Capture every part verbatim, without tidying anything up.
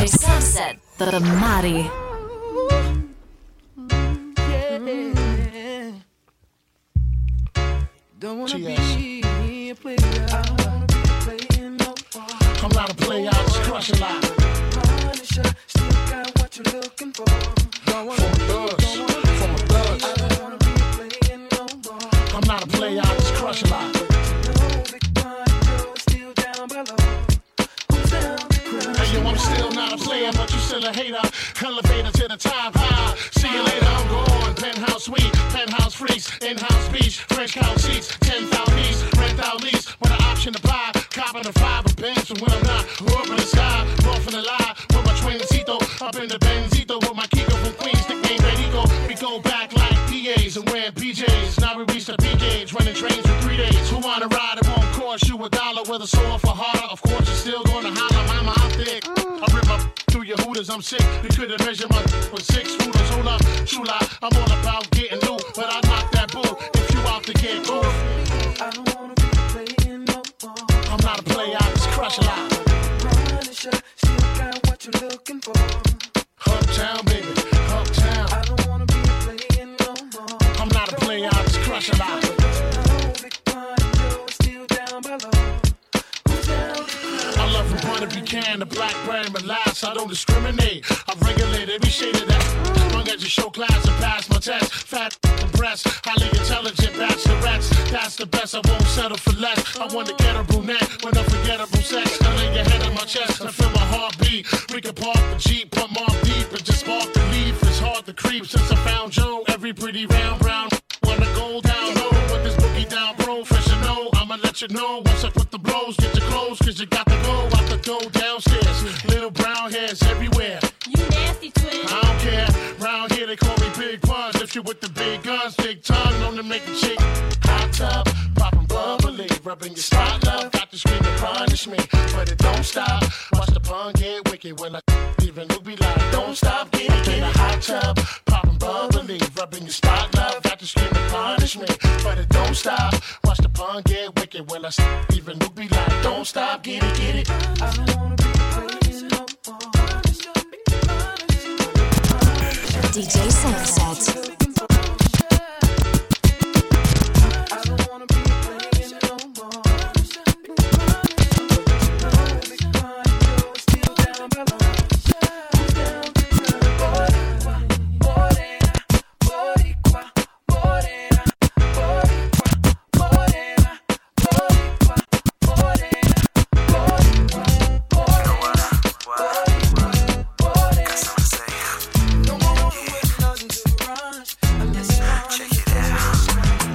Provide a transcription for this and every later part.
J Sunset, the Mari. Don't wanna be a player. I don't wanna be playing no more. I'm not a player, I just crush a lot. Punisher, still got what you're looking for. Don't wanna From thugs, from a thug. I don't wanna be playing no more. I'm not a player, I just crush a lot. No big one, you're still down below. Who's down below? Hey yo, I'm still not a player, but you still a hater. Elevator to the top high. See you later, I'm gone. Penthouse suite, penthouse freaks, in-house beach, French couch seats, ten thousand east, rent out lease, with an option to buy, copping a five of bands from when I'm not, up in the sky, off in the lie, with my twincito, up in the Benzito, with my Kiko from Queens, nickname Benito, we go back like P As and wearing P Js, now we reach the P gauge, running trains for three days, who wanna ride, it won't cost you a dollar, with a sore for harder, of course you're still gonna holler, mama, I'm thick, I rip up through your hooters, I'm sick, you couldn't measure my with six rulers, hold up, chula, I'm all about getting loot, but I knock that bull if you out to get cool. I don't wanna be playing no more. I'm not a player, I just crush a lot. Punisher, still got what you're looking for. Uptown, baby, uptown. I don't wanna be playing no more. I'm not a player, I just crush a lot. No big one, you're still down below. Who's down below? I love from Point of Buchanan to Blackberry and Molasses. I don't discriminate. I regulate every shade of that. Long as you show class and pass my test. Fat and breasts, highly intelligent bachelorettes. That's the best. I won't settle for less. I want to get a brunette with unforgettable sex. I lay your head on my chest and feel my heartbeat. We can park the Jeep, put more deep and just spark the leaf. It's hard to creep since I found Joe. Every pretty round brown wanna go down low with this boogie down, bro. Fresh and know, I'ma let you know once I put the blows. Get your clothes, cause you got to go out the door downstairs. Little brown hairs everywhere. You nasty twin. I don't care. Round here they call me Big Puns. If you with the big guns, big tongue, known to make a chick hot tub, poppin' bubbly, rubbing your spot, love. Got to scream and punish me, but it don't stop. Watch the pun get wicked when I even look be like, don't stop, get it, get a hot tub, poppin' bubbly, rubbing your spot, love. Got to scream and punish me, but it don't stop. Watch the pun get wicked when I even look be like, don't stop, get it, get it. I don't wanna be playing no more. D J Sunset. I don't wanna be playing no more. Still down below. Morena, Boricua, Morena, Boricua, Morena, Boricua, Morena, Boricua, Morena, Boricua. Don't wanna wait nothing to rush. I'm just check it out.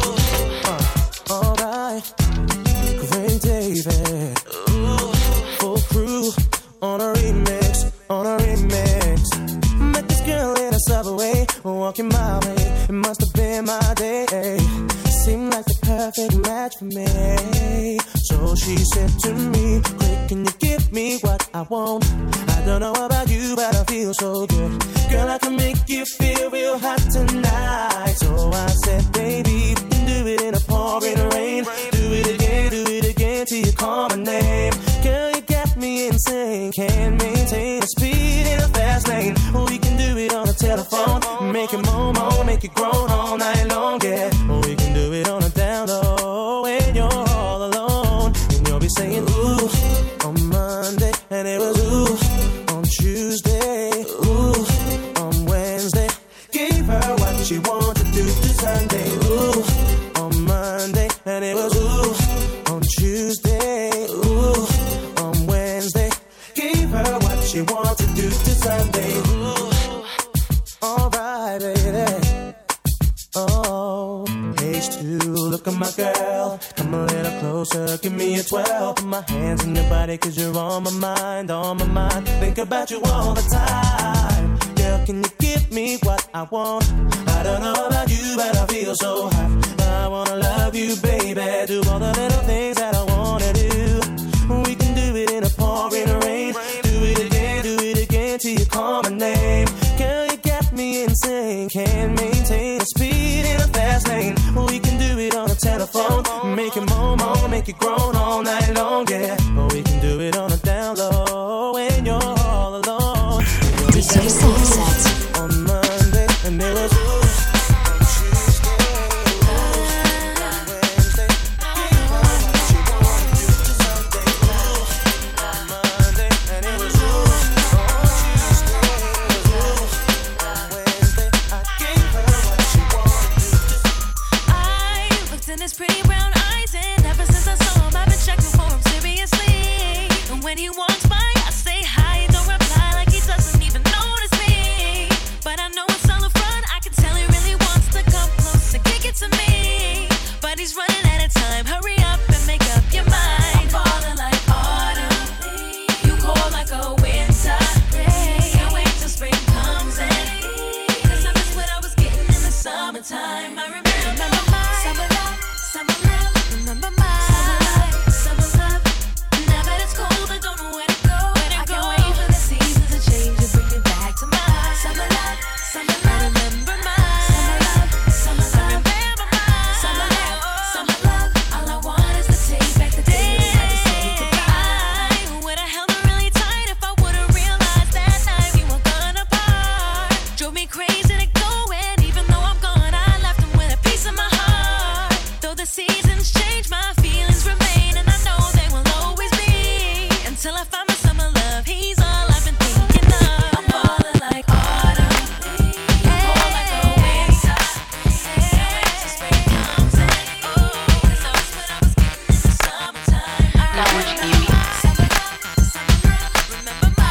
Uh, alright, Green David, full crew on a remix, on a remix. Met this girl in a subway, walking my way. It must have been my day. Seemed like the perfect match for me. So she said to me, quick, can you give me what I want? I don't know about you, but I feel so good. Girl, I can make you feel real hot tonight. So I said, baby, we can do it in a pouring rain. Do it again, do it again till you call my name. Girl, you got me insane. Can't maintain the speed in a fast lane. We can do it on the telephone. Make it more, more, make it grown all night long, yeah. We can do it on a down low when you're all alone. And you'll be saying, ooh, on Monday. And it was ooh, on Tuesday. Ooh, on Wednesday. Gave her what she wanted to do to Sunday. Ooh, on Monday. And it was ooh, on Tuesday. Ooh, on Wednesday. Gave her what she wanted to do to Sunday. Ooh, alright, baby. Oh, H two, look at my girl. Come a little closer, give me a twelve. Put my hands in your body, cause you're on my mind, on my mind. Think about you all the time. Girl, can you give me what I want? I don't know about you, but I feel so hot. I wanna love you, baby. Do all the little things that I wanna do. We can do it in a pouring rain. Do it again, do it again till you call my name. Girl, you got me insane. Can't maintain the speed in a fast lane. We can do it on the telephone. Make it more, more, make it grown all night long, yeah. Or we can do it on a down low when you're all alone. my love, he's all I've been thinking of. I'm falling like autumn leaves, fall like a winter. Just when it comes in, oh, 'cause that's when I was getting in the summertime. Now would you give me? Remember my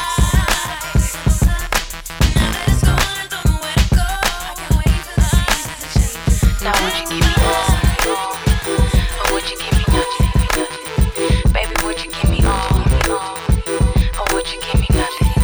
now that it's gone, don't know where to go. I can't wait for the seasons to change. Now would you give me all? Or would you give me nothing? Baby, would you give me all? Or would you give me nothing?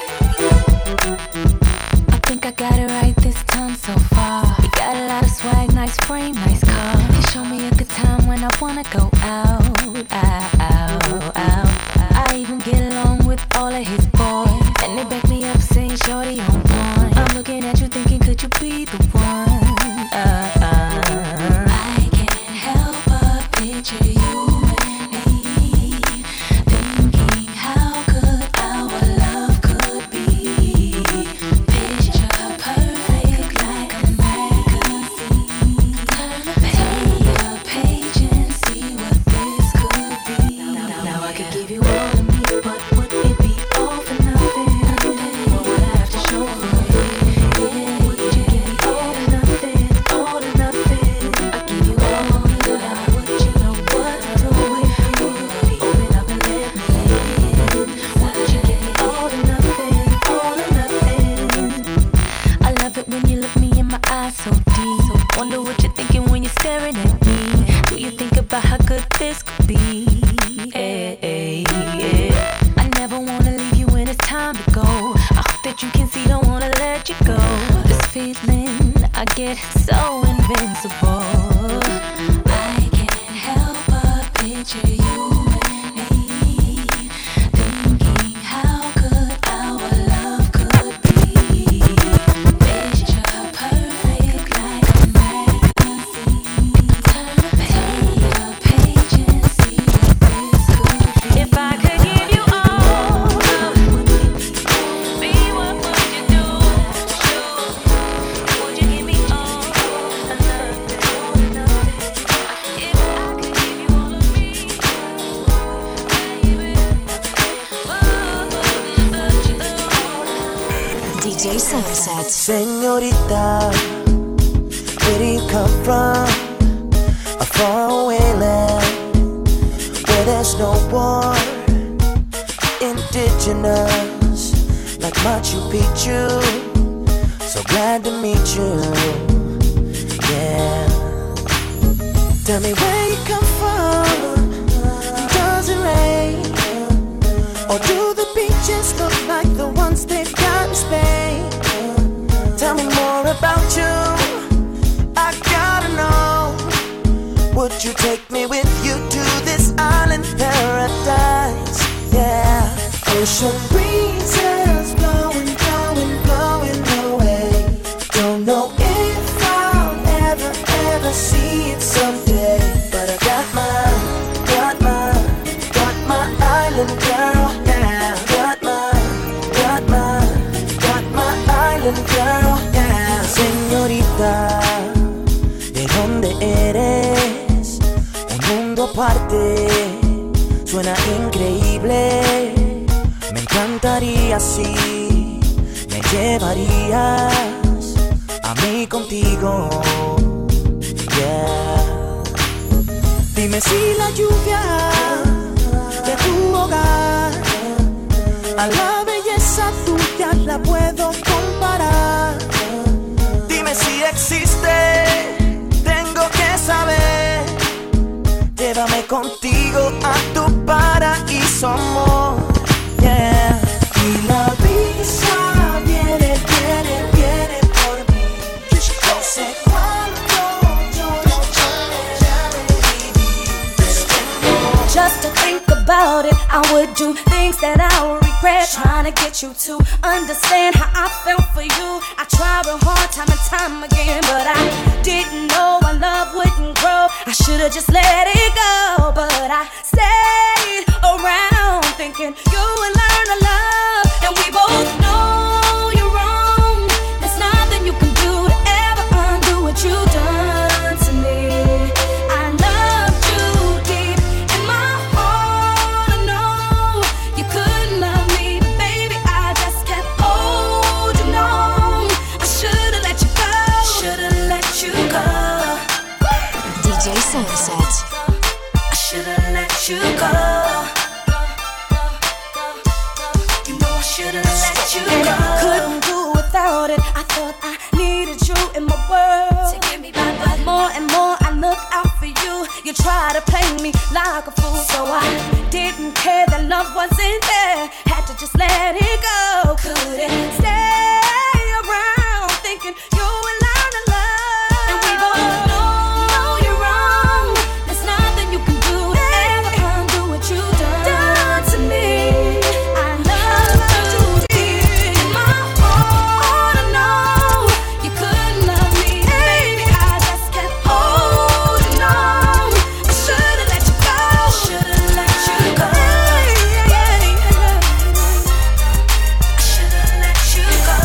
I think I got it right this time so far. You got a lot of swag, nice frame, nice car. You show me a good time when I wanna go out, out, out, out. I even get along with all of his boys, and they back me up saying, "Shorty on point." I'm looking at you thinking, could you be the one? Uh, uh. I can't help but picture you and me, thinking how good our love could be. Picture perfect like a magazine. Turn the page and see what this could be. Now I could give you all of me, but would it be all for nothing? What would I have to show for it? Yeah, would you give me all or nothing? All or nothing? I give you all of me, but would you know what to do with me? Open up and let me in. Would you give me all or nothing? All or nothing? I love it when you look me in my eyes so deep. Wonder what you're thinking when you're staring at me. Do you think about how good this could be? Hey, hey, yeah. I never wanna leave you when it's time to go. I hope that you can see, don't wanna let you go. This feeling, I get so invincible. I can't help but picture you and me, thinking how good our love could be. Picture perfect like a magazine. Turn the page and see what this could be. If I could give you all, baby, what would you do? Would you give me all or nothing? If I could give you all of me, baby, D J Sunset. Señorita, where do you come from? A faraway land where there's no war. Indigenous, like Machu Picchu. So glad to meet you. Yeah. Tell me where you come from. Does it rain? Or do the beaches look like the ones they've got in Spain? Tell me more about you. I gotta know. Would you take me with you to this island paradise? Yeah. Ocean breezes blowing, blowing, blowing away. Don't know if I'll ever, ever see it someday. But I got my, got my, got my island girl. Yeah. Got my, got my, got my island girl. Yeah. Señorita, ¿de dónde eres? Un mundo aparte, suena increíble. Me encantaría si me llevarías a mí contigo. Yeah. Dime si la lluvia de tu hogar a la belleza tuya la puedo comparar. Dime si existe, tengo que saber. Llévame contigo a tu paraíso, amor. Yeah. Y la brisa viene, viene, viene por mí. No sé cuánto yo no just to think about it, I would do things that I would regret. Trying to get you to understand how I felt for you. I tried real hard time and time again, but I didn't know our love wouldn't grow. I should've just let it go, but I stayed around thinking you would learn to love. And we both know you're wrong. There's nothing you can do to ever undo what you done to me. I loved you deep in my heart. I know you couldn't love should've let you And go. I couldn't do without it. I thought I needed you in my world. To get me by, but More and more I look out for you. You try to play me like a fool, so I didn't care that love wasn't there. Had to just let it go. Couldn't stay around thinking you would learn to love. And we both know you're wrong. There's nothing you can do to ever undo what you done, done to me. I love you deep in my heart. I know you couldn't love me, baby. I just kept holding on. I should've let you go. should've let you go. Yeah, yeah, yeah. I should've let you go.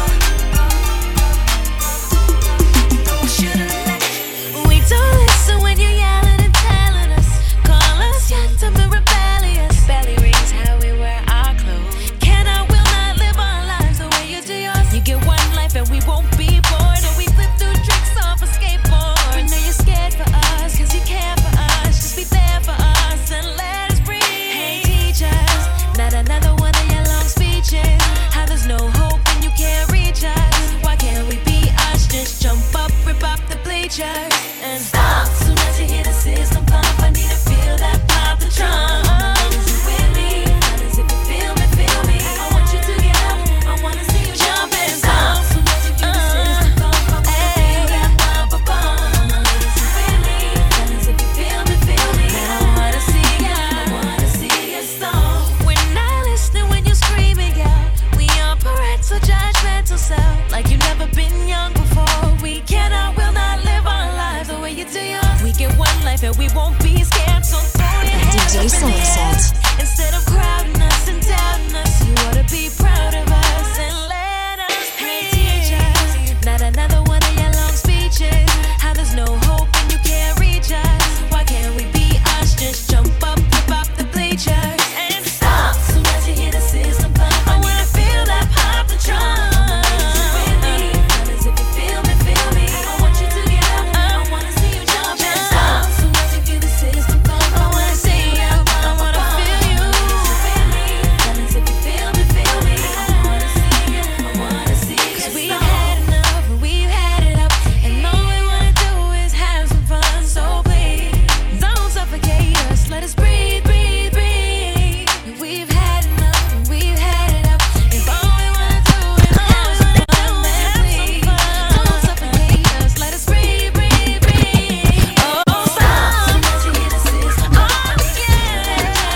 I should've let you. We don't listen when you're yelling and telling us. Call us young, dumb and rebellious. Belly rings how we wear our clothes. Can I will not live our lives the way you do yours. You get one life and we won't be bored. So we flip through tricks off a skateboard. We know you're scared for us, cause you care for us. Just be there for us and let us breathe. Hey teachers, not another one of your long speeches. How there's no hope and you can't reach us. Why can't we be us? Just jump up, rip up the bleachers and stop. Soon as you hear the system pump, I need to feel that pop the trunk. You with me, honest, if you feel me, feel me. I want you to get up, I wanna see you jump and stop. Soon as you hear the system pump, I wanna feel that pop, pop, pop. You with me, honest, if you feel me, feel me. I wanna see ya, I wanna see ya stop. We're not listening when you're screaming out. We are parental, judgmental self, like you've never been young before. We cannot, will not live our lives the way you do yours. We get one life and we won't be scared, so throw your hands D J up in the air. Sunset. Instead of crowding us and doubting us, you ought to be proud of us and let us breathe. Not another one of your long speeches. How there's no hope and you can't reach us. Why can't we be us? Just jump up, rip up the bleachers and stop. Soon as you hear the system pump, I wanna feel that pop the trunk. With me, honest, if you feel me, feel me. I want you to get up, I wanna see you jump and stop. Soon as you feel the system pump, I wanna see you, I wanna feel you. With me, honest, if you feel me, feel me. I wanna see you, I wanna see you. 'Cause we've had enough, and we've had it up, and all we wanna do is have some fun. So please, don't suffocate us. Let us breathe, breathe, breathe. We've had enough, and we've had it up, and all we wanna do is have some fun. Please, don't suffocate us. Let us breathe, breathe, breathe. Oh, stop. Soon as you hear the system, oh yeah.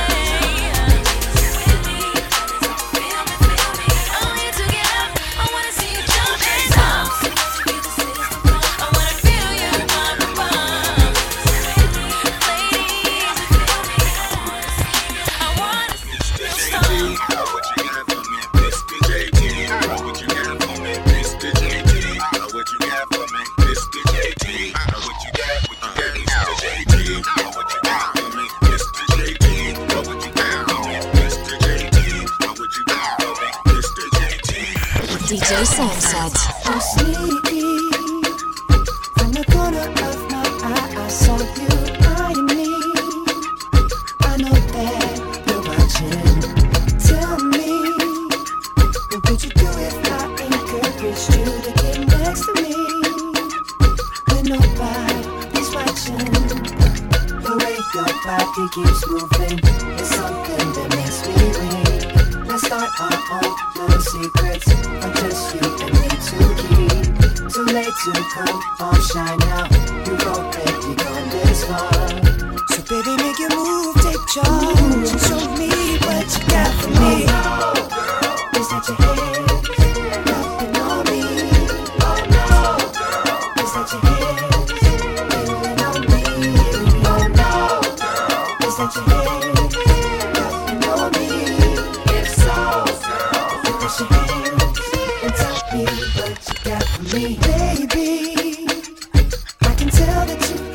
With me, feel me, feel me. I want you to get up. I wanna see you jump and stop. Soon as you hear the system, I wanna feel you pop, pop, pop. With me, ladies, feel me. I wanna see you. I wanna see you stop. What you got for me, Mister J T? What you got for me, Mister J T? What you got for me, Mister J T? What you got, what you got, Mister J T? What you got for me, Mister J T? What you got for me, Mister J T? What you got for me, Mister J T? D J Sunset. I'm sleepy. From the corner of my eye, I saw you eyeing me. I know that you're watching. Tell me, what would you do if I encouraged you to get next to me? When nobody's watching, the way your body keeps moving is something that makes me weak. Let's start our own little secrets, or just you and me to keep. Too late to come on, shine now. You've already gone this far. So baby, make your move, take charge, and show me what you got for me. Is that your head rubbing on me? Oh no, girl. Is that your head feeling on me? Oh no, girl. Is that your head rubbing on me? If so, girl, put your hands and tell me what you got for me, baby. I can tell that you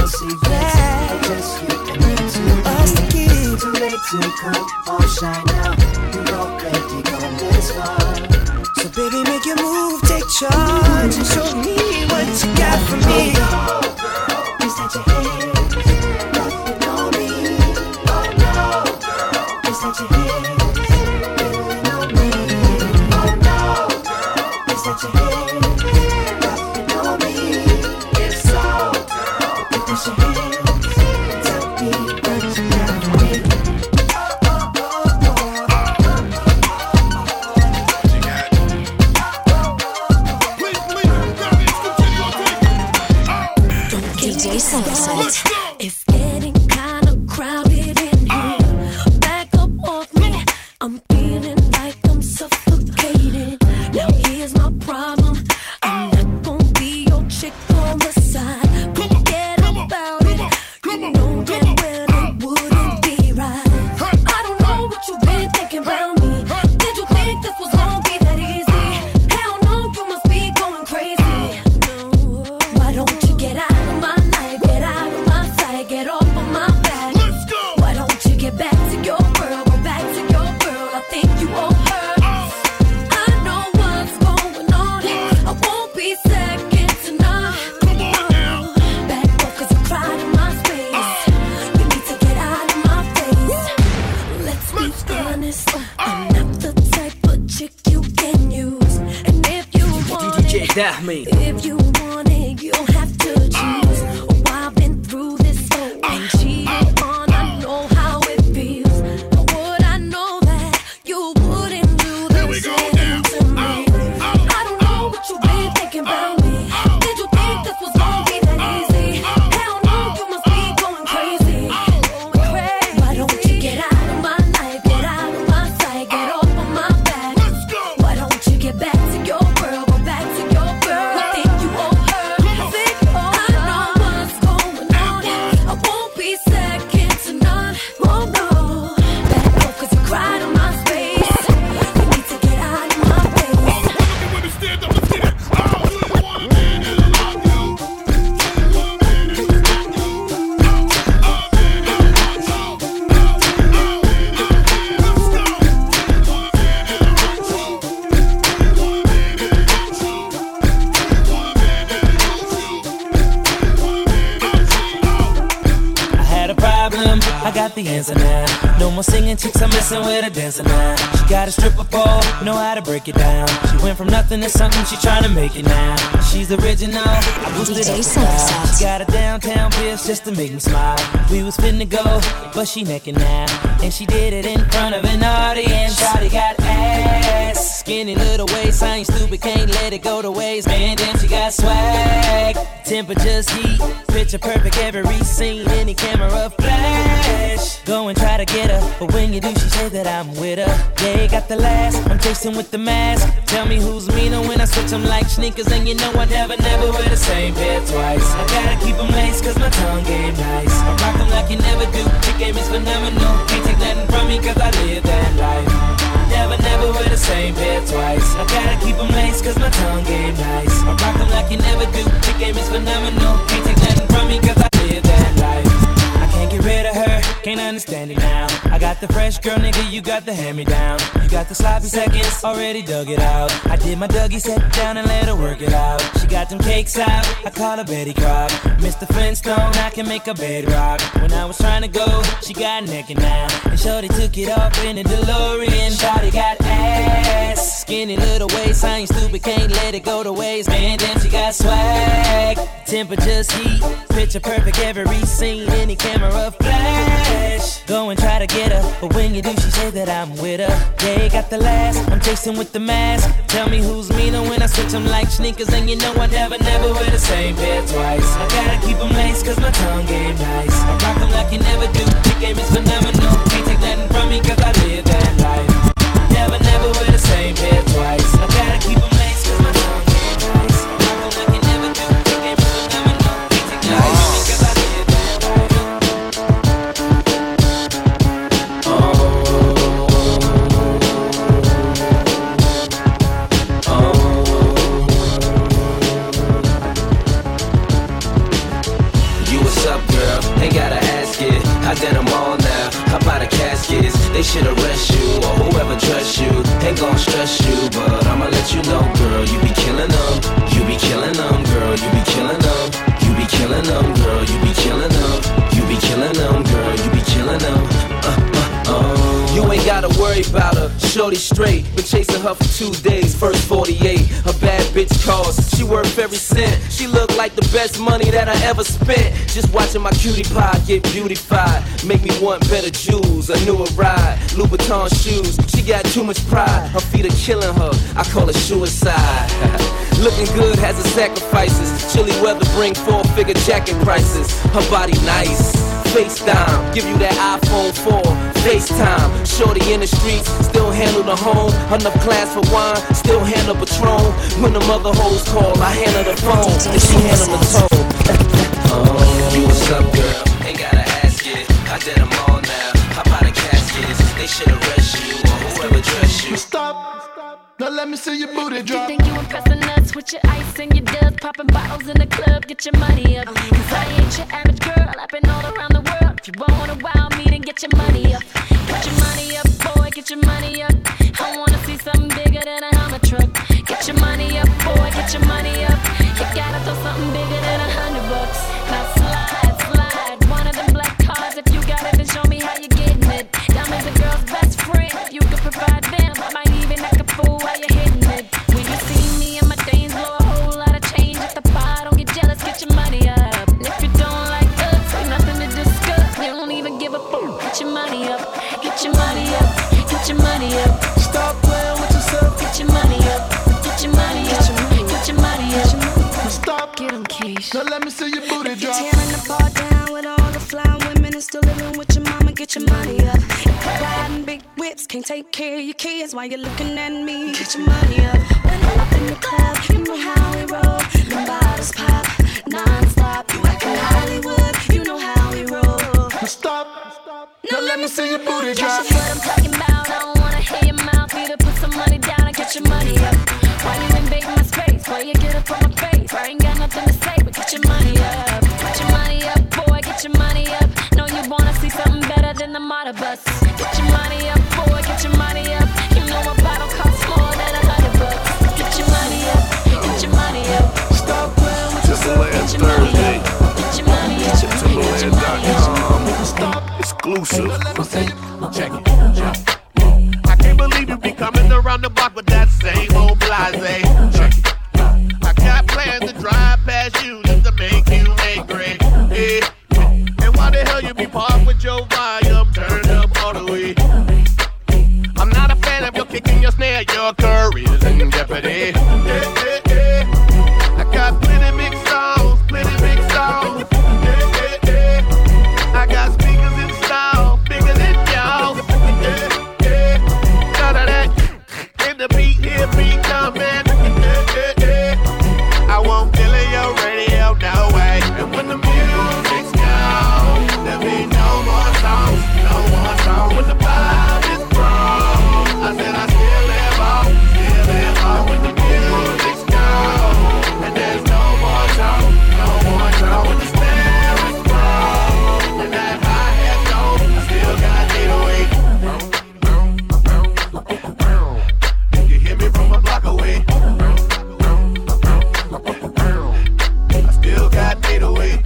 secrets. I just you and me too. Us to keep. Too late to come on, shine now. You already gone this far. So baby, make your move, take charge, and show me what you got for me. Oh no, girl, please touch your head. Nothing on me. Oh no, girl, please touch your head. Feeling on me. Oh no, girl, please touch your head. Nothing on me. If so, girl, please touch your head. Tell me what you got for me. D J Sunset. It's getting kinda crowded in here. Back up off me. I'm feeling like I'm suffocating. Now here's my problem. I'm not gonna be your chick on the side. Forget about it. You know damn well it wouldn't be right. I don't know what you've been thinking about me. Did you think this was gonna be that easy? Hell no, you must be going crazy. No, why don't you get out of my life? Get out of my sight, get off of my back. Let's go. Why don't you get back to your girl? Go back to your girl. I think you owe her. I know what's going on. I won't be second to none. Come on now. Back up 'cause I cried in my space. You need to get out of my face. Let's be Let's go. honest. I'm not the type of chick you can use. And if you want D J it, Dahme. if you want it, you'll have to choose. Oh, I've been through this, oh, and cheated on. I know how it feels. But would I know that you wouldn't do the Here we go same now. to me? I don't know what you've been thinking about me. Did you think this was gonna be that easy? Hell no, you must be going crazy. Going crazy. Why don't you get out of my life? Get out of my sight. Get off of my back. Let's go. Why don't you get back to your girl? Go back to your girl. I think you owe her. Think I know what's going on. I won't be second to none. Oh no. Back up 'cause you cried in my space. You need to get out of my face. When you stand up, let's get it. Oh, you want a man that'll love you. Want a man that'll love you. Oh, a man that'll want you. Oh, a man that'll want you. Let's go. Want a man that'll want you. Want a man that'll want you. Want a man that'll want you. I had a problem, I got the answer now. No more singing chicks, I'm messing with a dancer now. She got a stripper pole, know how to break it down. She went from nothing to something, she trying to make it now. She's original, I boosted D J up the Sunset. style. She got a downtown bitch just to make me smile. We was finna go, but she necking now. And she did it in front of an audience. Shawty got ass, skinny little waist. I ain't stupid, can't let it go to waste. Man, then she got swag, temper just heat. Picture perfect every scene, any camera flash. Go and try to get her, but when you do, she say that I'm with her. Yeah, got the last, I'm chasing with the mask. Tell me who's meaner when I switch them like sneakers. And you know I never, never wear the same pair twice. I gotta keep them laced 'cause my tongue game nice. I rock them like you never do, the game is phenomenal. Can't take nothing from me 'cause I live that life. Never, never wear the same pair twice. I gotta keep them laced 'cause my tongue game nice. I rock them like you never do, the game is phenomenal. Can't take nothing from me 'cause I live that life. I can't get rid of her, can't understand it now. I got the fresh girl, nigga, you got the hand-me-down. You got the sloppy seconds, already dug it out. I did my Dougie, sat down and let her work it out. She got them cakes out, I call her Betty Crock. Mister Flintstone, I can make a bed rock. When I was trying to go, she got naked now. And shorty took it off in a DeLorean. Shorty got ass, skinny little waist. I ain't stupid, can't let it go to waste. Man, then she got swag, temper just heat. Picture perfect every scene, any camera flash. Go and try to get her, but when you do, she say that I'm with her. Yeah, got the last, I'm chasing with the mask. Tell me who's meaner when I switch them like sneakers. And you know I never, never wear the same pair twice. I gotta keep them laced 'cause my tongue game nice. I rock them like you never do, the game is phenomenal. Can't take nothing from me 'cause I live that life. Never, never wear the same pair twice. I gotta keep them laced 'cause my tongue game nice. I rock them like you never do, the game is phenomenal. Can't take nothing from me 'cause I live that life. they should arrest you, or whoever dressed you. Ain't gon' stress you, but I'ma let you know, girl, you be killing them. You be killing them, girl, you be killing them. You be killing them, girl, you be killing them. You be killing them, girl, you be killing them. Uh, uh, uh. You ain't gotta worry about her, shorty straight. Been chasing her for two days, first forty-eight. Her bad bitch calls, she worth every cent. She look like the best money that I ever spent. Just watching my cutie pie get beautified. Make me want better jewels, a newer ride. Louboutin shoes, she got too much pride. Her feet are killing her, I call it suicide. Looking good has its sacrifices. Chilly weather bring four-figure jacket prices. Her body nice, FaceTime, give you that iPhone four, FaceTime. Shorty in the streets, still handle the home. Enough class for wine, still handle Patron. When the mother hoes call, I handle the phone, and she handle the tone. Oh, you what's up, girl? Ain't gotta ask it. I did them all now. Hop out of caskets. They should arrest you, or whoever dressed you. Stop. Now let me see your booty drop. You think you impressing us with your ice and your dubs, popping bottles in the club, get your money up. Cause I ain't your average girl, I've been all around the world. If you wanna wow me, then get your money up. Get your money up, boy, get your money up. I wanna see something bigger than a Hummer truck. Get your money up, boy, get your money up. You gotta throw something bigger than a hundred bucks. Now slide, slide, one of them black cars. If you got it, then show me how you getting it. Diamonds a girl's best friend, if you could provide them, I might even act a fool while you're hitting it. When you see me and my dames blow a whole lot of change at the bar, don't get jealous, get your money up. And if you don't like us, ain't nothing to discuss. You don't even give a fuck. Get your money up, get your money up, get your money up. Stop playing with yourself. Get your money up, get your money up, get your money up. Stop. Get 'em, Keish. Now let me see your booty drop. Tearing the bar down with all the fly women and still living with your mama. Get your money up. If you're riding big whips, can't take care of your kids while you're looking at me. Get your money up. When I'm up in the club, you know how we roll. Them bottles pop non-stop. You acting Hollywood, you know how we roll. Stop. Now let me see your booty drop. That's what I'm talking about. I don't wanna hear your mouth. Either put some money down or get your money up. Why you invading my space? Why you get up on my face? I ain't got nothing to say, but get your money up. Get your money up, boy, get your money up. Know you wanna see something better than the model bus. Get your money up, boy, get your money up. You know a bottle costs more than a hundred bucks. Get your money up, get your money up. Stop playing with yourself. Get your money up, get your money up. Get your money up. Stop. Exclusive. Check it. I can't believe you be coming around the block with that same old blase. Check it. I got plans to drive past you just to make you angry. Yeah. And why the hell you be parked with your volume turned up all the way? I'm not a fan of your kicking your snare, your career's in jeopardy. Yeah, yeah, yeah. I got plenty big songs, plenty big songs. Yeah, yeah, yeah. I got speakers in style, bigger than y'all. Yeah, yeah. None of that. And the beat here be coming. Yeah, yeah, yeah. I won't feel it, your radio, no way. And when the music's gone, there'll be no more songs, no more songs. When the vibe is wrong, I said I still live on, still live on. When the music's gone, and there's no more songs, no more songs. When the snare is wrong, and that hi-hat gone, I still got eight oh eight. You can hear me from a block away. I still got eight oh eight.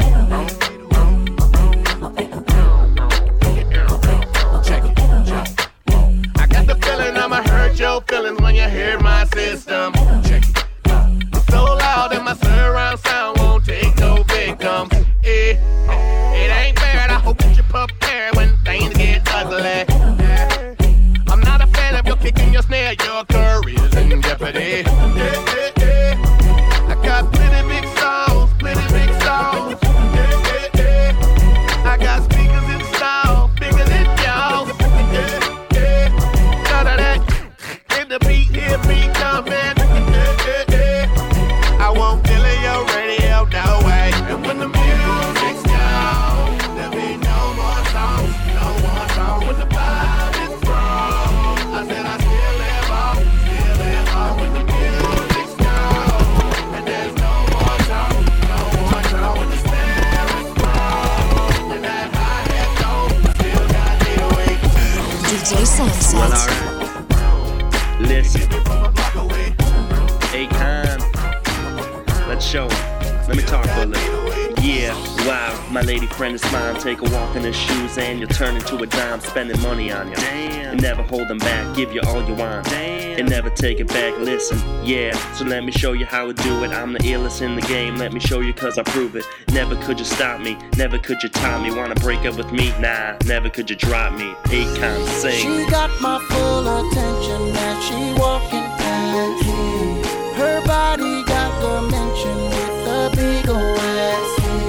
Check it. I got the feeling I'ma hurt your feelings when you hear my system. Check it. It's so loud that my surround sound won't take no victims. Eh, it ain't fair, and I hope that you're prepared when things get ugly. Yeah. I'm not a fan of your kicking your snare, your career's in jeopardy. Yeah, yeah, yeah. I got plenty big songs, plenty big songs. Yeah, yeah, yeah. I got speakers in style, bigger than y'all. Yeah, yeah. None of that. And the beat here be coming. Yeah, yeah, yeah. I won't feel it, your radio, no way. And when the music's J Sunset. Well, alright. Listen. Akon. Let's show 'em. Let me talk for a little. Yeah, wow, my lady friend is mine. Take a walk in her shoes and you'll turn into a dime. Spending money on you. Damn. And never hold them back, give you all you want. Damn. And never take it back, listen. Yeah, so let me show you how I do it. I'm the illest in the game, let me show you cause I prove it. Never could you stop me, never could you top me. Wanna break up with me? Nah, never could you drop me. Akon sing. She got my full attention as she walking past. Her body got dimension with a big old ass.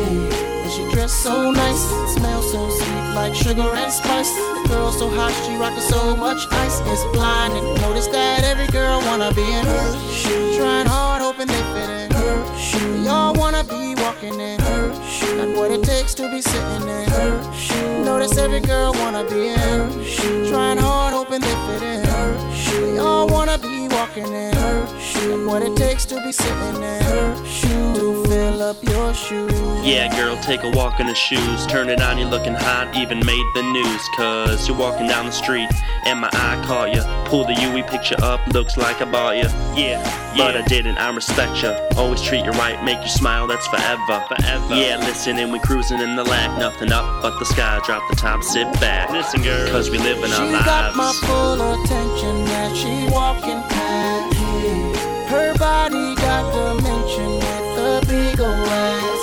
Dressed so nice, smells so sweet like sugar and spice. The girl so hot, she rockin' so much ice. It's blinding. Notice that every girl wanna be in her shoes. Trying hard, hoping they fit in her shoes. We all wanna be walking in her shoes. Not what it takes to be sitting in her shoes. Notice every girl wanna be in her shoes. Trying hard, hoping they fit in her shoes. We all wanna be walking in her shoes. Not what it takes to be sitting in her shoes. To fill up your shoes. Yeah, girl, take a walk in the shoes. Turn it on, you're looking hot, even made the news. Cause you're walking down the street and my eye caught you. Pull the U E picture up, looks like I bought you. Yeah, yeah. But I didn't, I respect you. Always treat you right, make you smile, that's forever. Forever. Yeah, listen, and we cruising in the lack. Nothing up but the sky, drop the top, sit back. Listen, girl, cause we living our lives. She got my full attention as she walking past. Her body got dimension with a big old ass.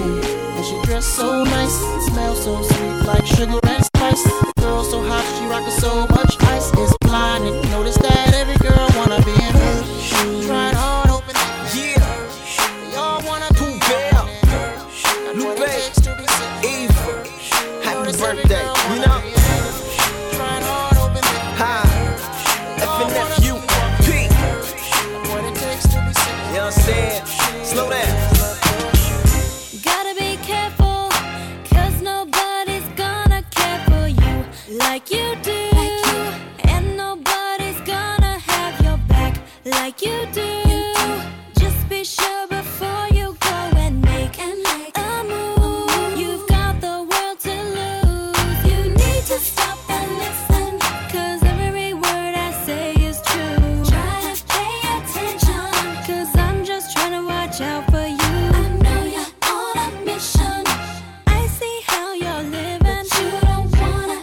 She dressed so nice, smells so sweet like sugar and spice. Girl so hot, she rockin' so much ice. It's blinding. Notice that every girl wanna be in her shoes. Trying hard, hoping yeah. They all wanna be in her shoes. Lupe, Eva, happy birthday, you know? Trying hard, hoping hi, F N F U P. What it takes to be seen. You know what I'm saying? Slow down. Like you do, like you. And nobody's gonna have your back like you do. You do. Just be sure before you go and make, and make a move. You've got the world to lose. You need to stop and listen, cause every word I say is true. Try to pay attention, cause I'm just trying to watch out for you. I know you're on a mission. I see how you're living, but you don't wanna.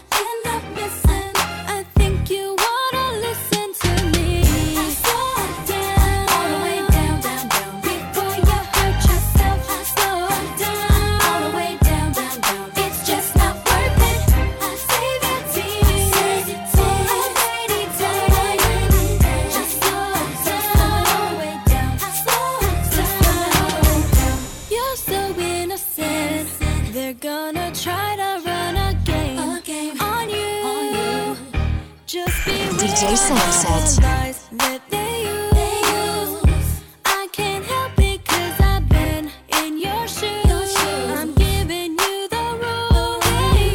I think you wanna listen to me. Slow down, all the way down, down, down. Before you hurt yourself, slow down, all the way down, down, down. It's just not worth it. I save your tears, save your tears. A rainy day, just slow down, all the way down, slow down. You're so innocent. They're gonna try to run a game on you. Just be D J Sunset. that they use. I can't help it cause I've been in your shoes. I'm giving you the rules.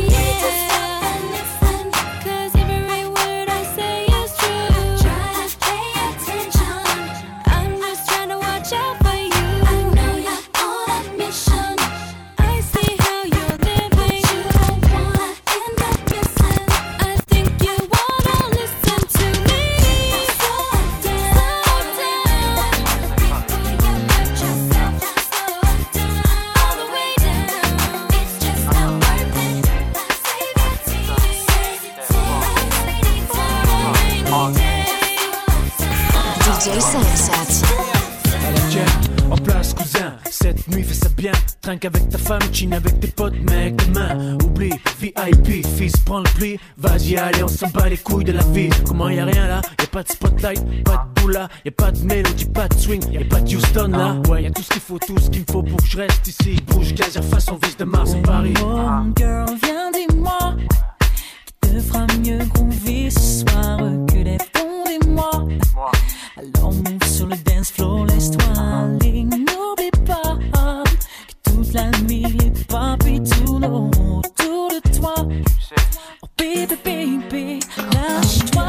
Yeah. Cause every word I say is true. Try to pay attention. I'm just trying to watch out for you. I know you're on a mission. I see how you're living. You don't wanna end up missing. I think you wanna listen to me. Slow down, slow down. Before you hurt yourself, slow down, all the way down. It's just not worth it. Save your tears, save your tears. For a rainy day. D J Sunset. En place cousin, cette nuit fais ça bien. Trinque avec ta femme, chine avec tes potes, mec, demain. Oublie, V I P, fils, prends le pli. Vas-y, allez, on s'en bat les couilles de la vie. Comment y'a rien là, y'a pas de spotlight, pas de boula, y'a pas de mélodie, pas de swing, y'a pas de Houston là. Ouais, y'a tout ce qu'il faut, tout ce qu'il me faut pour que je reste ici. Bouge, gazer, façon vis de Mars en Paris. Oh, girl, viens, dis-moi, qui te fera mieux groover ce soir que les fonds des mois. Alors move sur le dance floor, laisse-toi aller. N'oublie pas que toute la nuit les papis tournent autour de toi. Oh baby, baby, lâche-toi.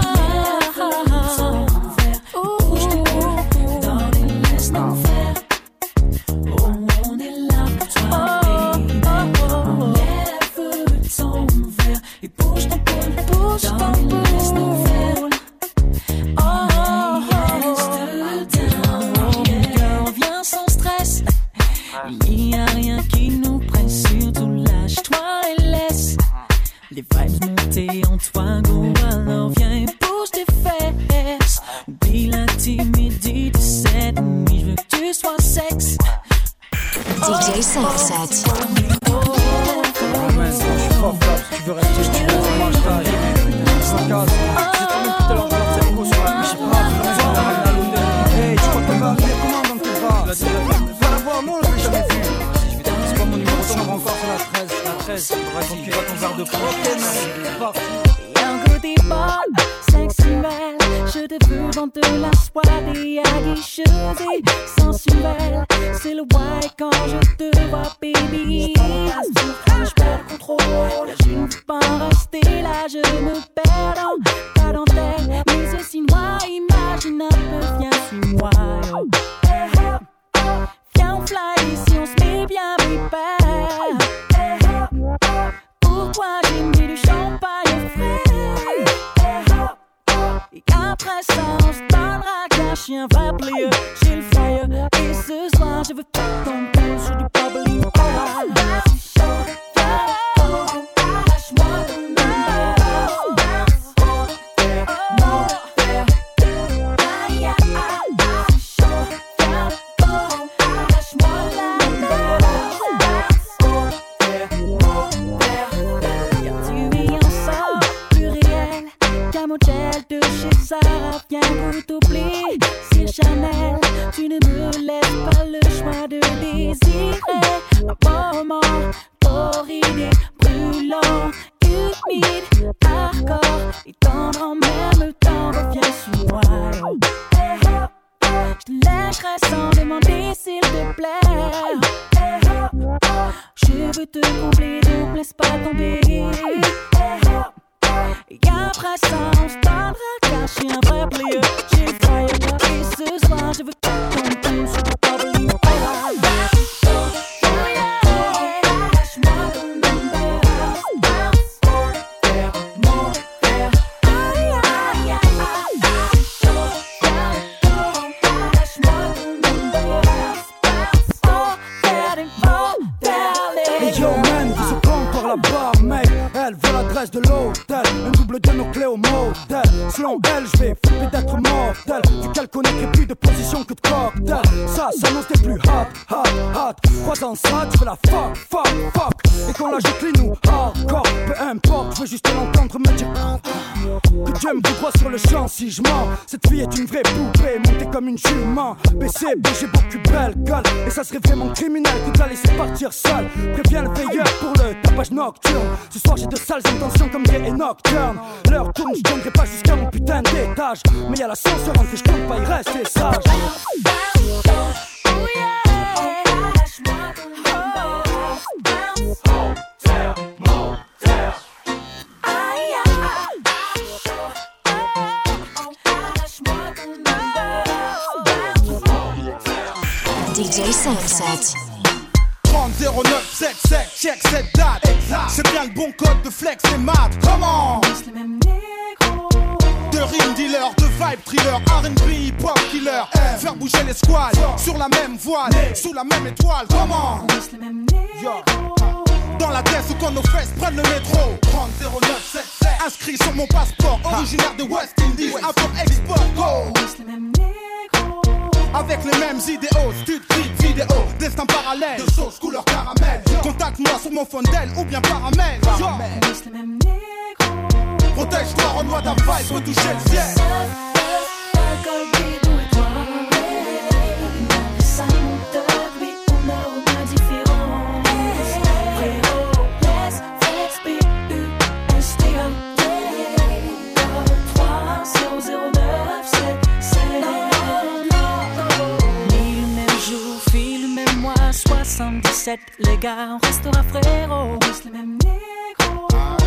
Oh, dans les laisse nous faire. Oh, on est là pour toi, baby. Enlève ton verre et bouge ton poil, bouge ton poil. sept. Ramène, je suis fort fort, si tu veux rester, je te laisse, moi je t'arrive. cinq gaz, j'ai trop mis tout à l'heure de la cerveau sur la biche, pas de l'hôtel. Hey, tu crois qu'elle va arriver comment dans tes bras? Va la voir, non, je l'ai jamais vu. C'est pas mon numéro, on va encore sur la treize. La treize, raconte qu'il va ton verre de près. Ok, man, c'est parti. Y'a un côté bon, sexuel. Je te veux dans de la soirée aguicheuse et sensuelle. C'est le white quand je te vois, baby. Je perds le contrôle. Je ne peux pas rester là, je me perds dans ta dentelle. Mes yeux si noirs, imagine un peu, viens, suis-moi. Viens, on fly ici, on se met bien, prépare. Pourquoi j'ai mis du champagne frais? Et après ça, on se donnera qu'un chien va plier. J'ai le fire et ce soir, je veux pas ton pouce sur du bubbly. De chez Sarah, viens pour t'oublier. C'est Chanel, tu ne me laisses pas le choix de désirer. Un moment torridé, brûlant, humide, hardcore et tendre en même temps. Reviens sur moi. Je te lâcherai sans demander s'il te plaît. Je veux te combler, donc laisse pas tomber. Et après ça, on se donnera car je suis un vrai player. J'ai le fire et ce soir, je veux que ton tour sur le bubbly. De l'hôtel, un double de nos clés au motel. Selon elle, je vais flipper d'être mortel. Vu qu'elle connaîtrait plus de position que de cocktail. Ça s'annonce des plus hot, hot, hot. Croisant ça, tu veux la fuck, fuck, fuck. Et quand la je clean ou hardcore, peu importe, je veux juste l'entendre me dire que Dieu me dit droit sur le champ si je mens. Cette fille est une vraie poupée, montée comme une jument. B C B, j'ai beaucoup belle gueule. Et ça serait vraiment criminel que de la laisser partir seule. Préviens le veilleur pour le tapage nocturne. Ce soir j'ai de sales intentions comme gay et nocturne. L'heure tourne, je tiendrai pas jusqu'à mon putain d'étage. Mais y'a l'ascenseur en que je compte pas y rester sage. D J Sunset. trente zéro neuf sept sept, check cette date. C'est bien le bon code de flex et mat. Comment? De rime dealer, de vibe thriller, R and B, hip-hop killer. Faire bouger les squads sur la même voile, sous la même étoile. Comment? Yo. Dans la tête ou quand nos fesses prennent le métro. trente zéro neuf sept sept. Inscrit sur mon passeport, originaire de West Indies, import export go. Avec les mêmes idéaux, stud, clip, vidéo, destin parallèle, de sauce couleur caramel. Contacte-moi sur mon phone d'elle ou bien paramèle. Protège-toi, rends-moi ta vibe, faut toucher le ciel. soixante-dix-sept, les gars, on restera frérot. On reste les mêmes négros.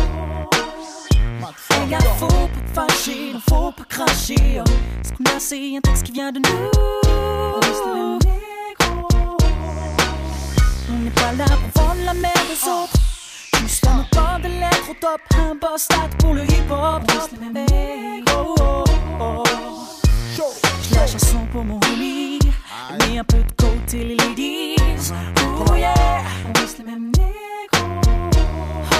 Les gars, faut pas fâcher, non faut pas cracher. Ce qu'on a, c'est un texte qui vient de nous. On reste les mêmes négros. On n'est pas là pour vendre la merde aux autres. Juste un auteur de lettres au top, un boss stat pour le hip-hop. On reste les mêmes négros. Oh, oh, oh. Je la chanson pour mon homie. Mais un peu de côté les ladies. Oh yeah, on reste les mêmes négros. Oh,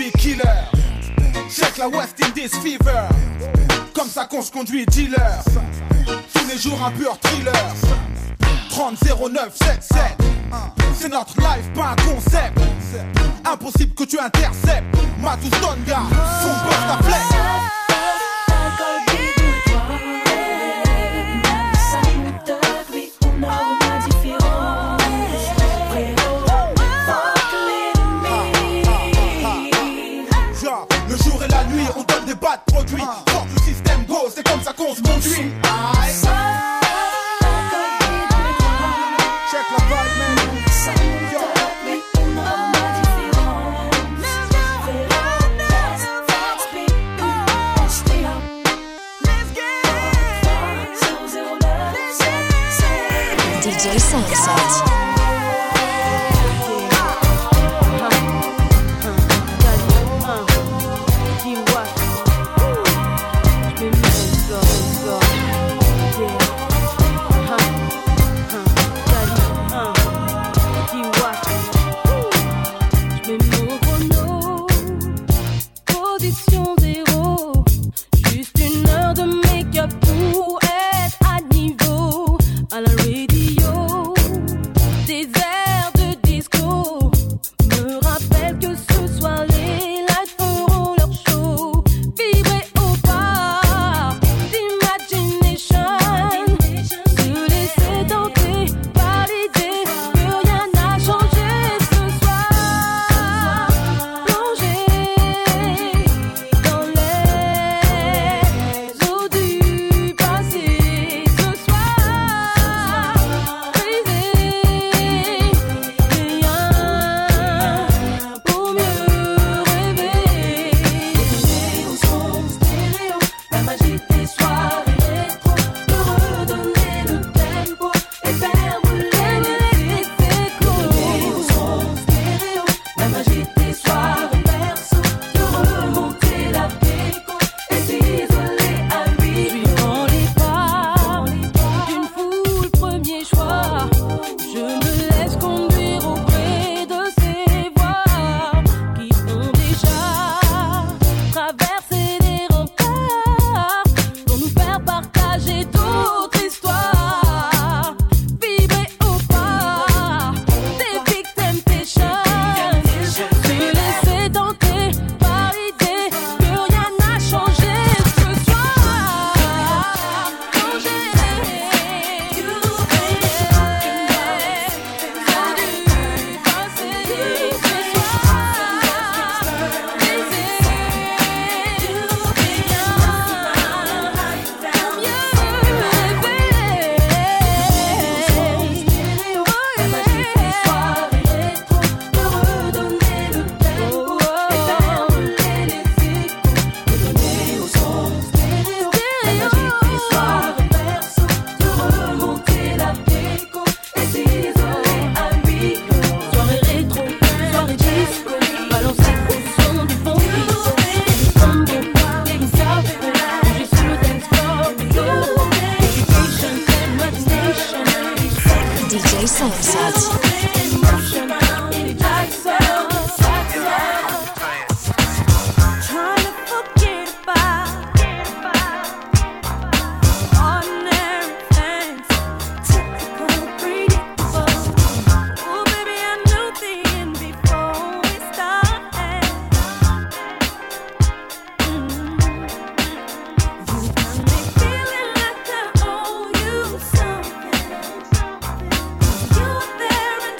Serial killer. Check la West Indies Fever. Comme ça qu'on se conduit dealer. Tous les jours un pur thriller. Trente zéro neuf sept sept. C'est notre life, pas un concept. Impossible que tu interceptes. Matou Stonga, son poste à flèche. Le jour et la nuit, on donne des bas de produits. Fort le système go, c'est comme ça qu'on se conduit. Aïe. Check la vibe, man. Yo. D J Sunset. Position zéro, juste une heure de make-up pour être à niveau. À la radio, des airs de disco me rappellent que ce soir les lights feront leur show. Vibrer au pas d'imagination, se laisser tenter par l'idée que rien n'a changé ce soir. Plonger dans les eaux du passé ce soir. Briser rien pour mieux rêver. Au son stéréo, la magie des soirées rétro, de redonner le tempo et faire brûler les échos. Au son stéréo, la magie des soirées perso, de remonter la déco et s'isoler à lui. Suivant les pas d'une foule, premier choix, je me laisse conduire auprès de ces voix qui ont déjà traversé les remparts pour nous faire partager d'autres histoires. Vibrer au pas des big temptations, se laisser tenter par l'idée que rien n'a changé ce soir. Plonger du passé ce soirée rétro, soirée disco, balancer au son du bon beat. Combo, les guitares, bouger sur le dance floor. Education, imagination, D J Sunset. Trying to forget about ordinary things, typical, predictable. Oh, baby, I knew the end before we started. You got me feeling like I owe you something. You're there and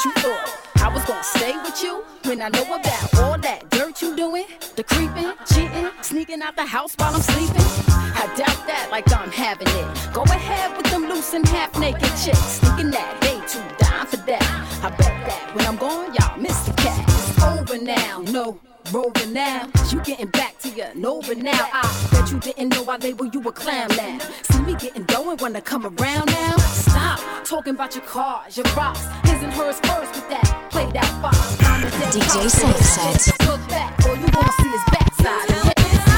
What you thought? I was gonna stay with you when I know about all that dirt you doing? The creeping, cheating, sneaking out the house while I'm sleeping? I doubt that like I'm having it. Go ahead with them loose and half naked chicks. Thinking that they too down for that. I bet that when I'm gone, y'all miss the cat. It's over now, no. Rolling now, you getting back to your Nova now. I bet you didn't know I labeled you a clown now. See me getting going when I come around now. Stop talking about your cars, your rocks. His and hers first with that played out box. D J Sunset. Look back, all you wanna see is backside.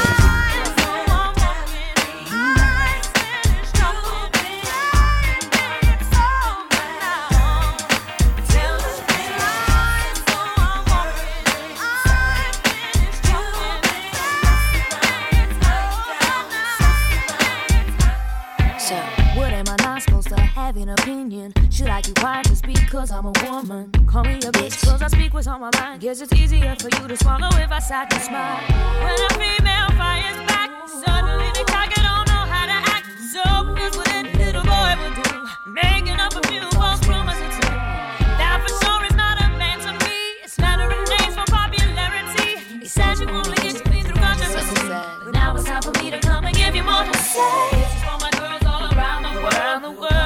Have an opinion. Should I keep quiet just because I'm a woman? Call me a bitch cause I speak what's on my mind. Guess it's easier for you to swallow if I sat and smile. When a female fires back, suddenly they talk and don't know how to act. So here's what a little boy would do, making up a few false promises to. That for sure is not a man to me. It's flattering names for popularity. He says you only get to me through controversy, but now it's time for me to come and give you more to say. This is for my girls all around the world. Around the world.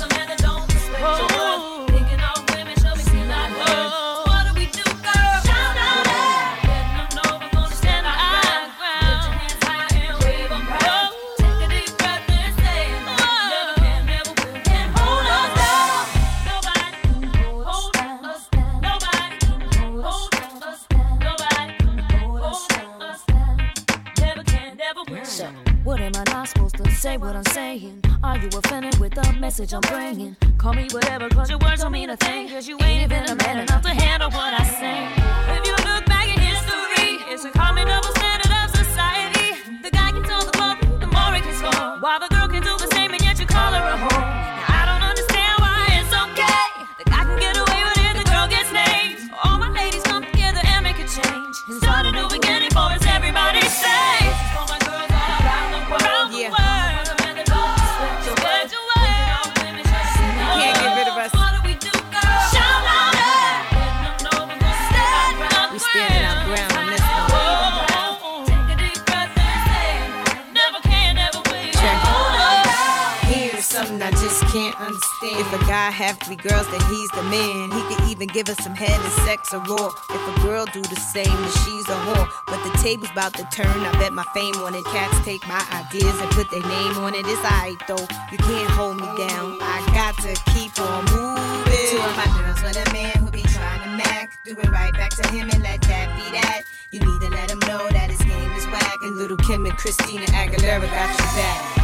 Oh, thinking of women, show me see like her. What do we do, girl? Shout out, letting them know we're gonna stand our ground. Put your hands high and wave them proud. Take a deep breath and say, never can, never will, can't hold us down. Nobody can hold us down. Nobody can hold us down. Nobody can hold us down. Never can, never will. So, what am I not supposed to say what I'm saying? Are you offended with the message I'm bringing? Call me whatever, cause your words don't mean a thing. Cause you ain't even a man enough to handle what I say. If you look back at history, it's a common double standard of society. The guy can tell the club, the more he can score, while the girl can do the same and yet you call her a whore. Now I don't understand why it's okay. The guy can get away with it, the girl gets named. All my ladies come together and make a change. And start a new beginning for us, everybody say. This is for my girls all around the world. Around the world. I just can't understand. If a guy have three girls, then he's the man. He could even give us some head and sex or raw. If a girl do the same, then she's a whore. But the table's about to turn. I bet my fame on it. Cats take my ideas and put their name on it. It's alright though. You can't hold me down. I got to keep on moving. Two of my girls with a man who be trying to mac. Do it right back to him and let that be that. You need to let him know that his game is whack. And little Kim and Christina Aguilera got you back.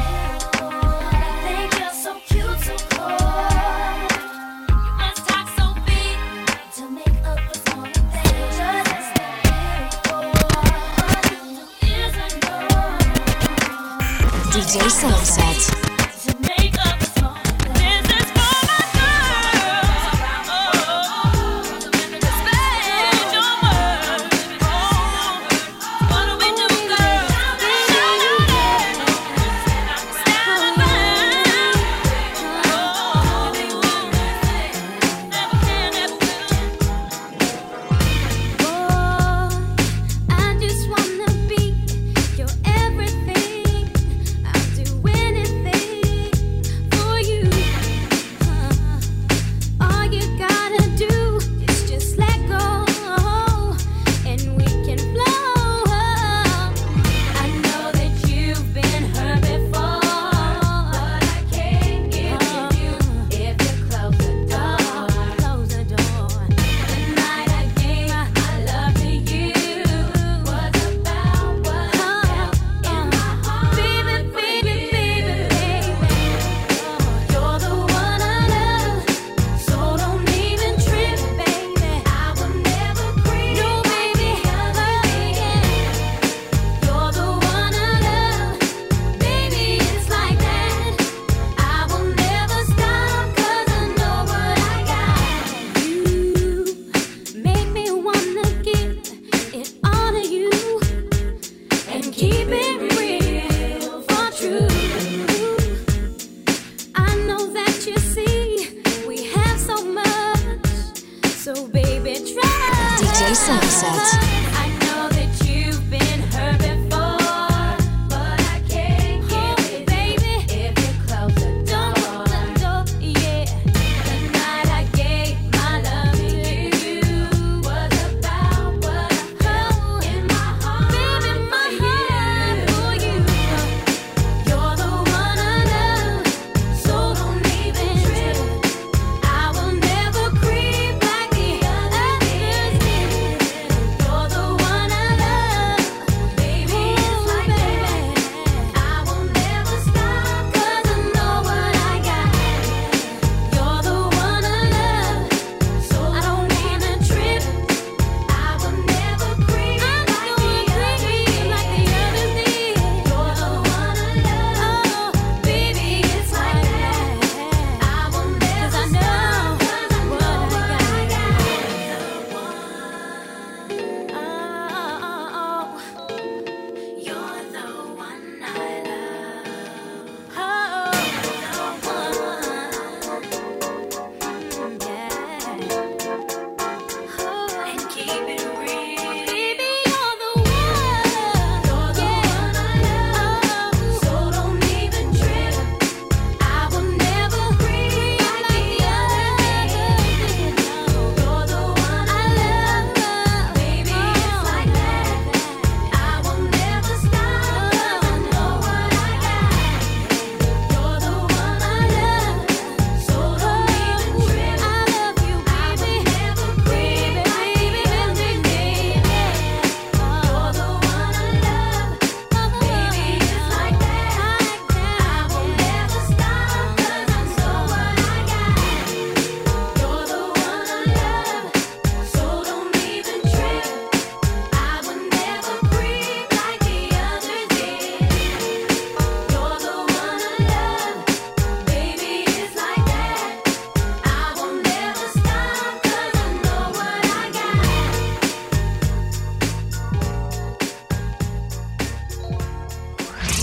D J Sunset. Anything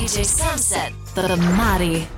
D J Sunset, the Mari.